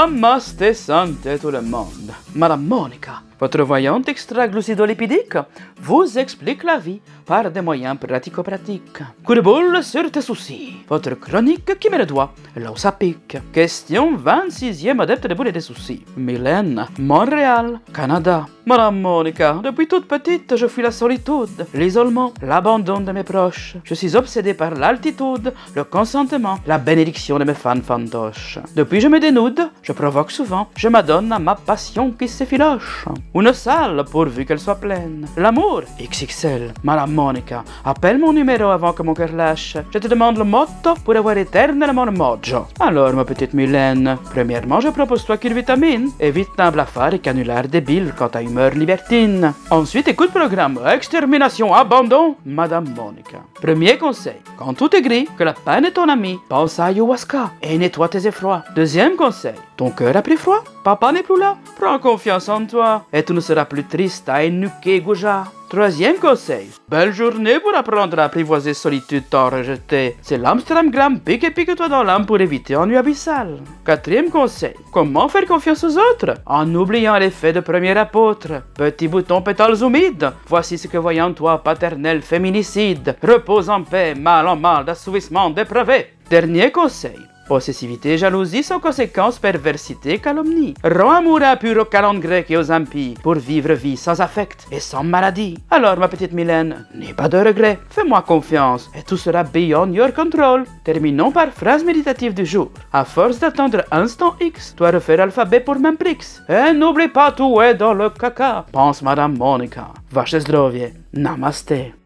Namasté santé tout le monde. Madame Monica, votre voyante extra-glucidolipidique vous explique la vie par des moyens pratico-pratiques. Coup de boule sur tes soucis. Votre chronique qui met le doigt là où ça pique. Question 26e adepte des boules et des soucis. Mylène, Montréal, Canada. Madame Monica, depuis toute petite, je fuis la solitude, l'isolement, l'abandon de mes proches. Je suis obsédée par l'altitude, le consentement, la bénédiction de mes fans fantoches. Depuis je me dénude, je provoque souvent, je m'adonne à ma passion qui s'effiloche. Une salle pourvu qu'elle soit pleine. L'amour, XXL. Madame Monica, appelle mon numéro avant que mon cœur lâche. Je te demande le motto pour avoir éternellement le mojo. Alors, ma petite Mylène, premièrement, je propose 3 cures vitamines. Évite un blafard et canular débile quant à humeur libertine. Ensuite, écoute programme Extermination, abandon, Madame Monica. Premier conseil, quand tout est gris, que la peine est ton ami, pense à ayahuasca et nettoie tes effrois. Deuxième conseil, ton cœur a pris froid, papa n'est plus là, prends confiance en toi et tu ne seras plus triste à énuquer Gouja. Troisième conseil, belle journée pour apprendre à apprivoiser solitude tant rejetée. C'est l'Amsterdam pique-toi dans l'âme pour éviter ennui abyssal. Quatrième conseil, comment faire confiance aux autres en oubliant l'effet de premier apôtre. Petit bouton pétales humides, voici ce que voyant toi paternel féminicide. Repose en paix, mal en mal d'assouvissement dépravé. Dernier conseil, possessivité, jalousie sans conséquence, perversité, calomnie. Rends amour impur aux calendes grecques et aux impies pour vivre vie sans affect et sans maladie. Alors, ma petite Mylène, n'aie pas de regrets, fais-moi confiance et tout sera beyond your control. Terminons par phrase méditative du jour. À force d'attendre instant X, toi refaire l'alphabet pour Memprix. Et n'oublie pas tout est dans le caca. Pense Madame Monica. Vaše zdrovie. Namaste.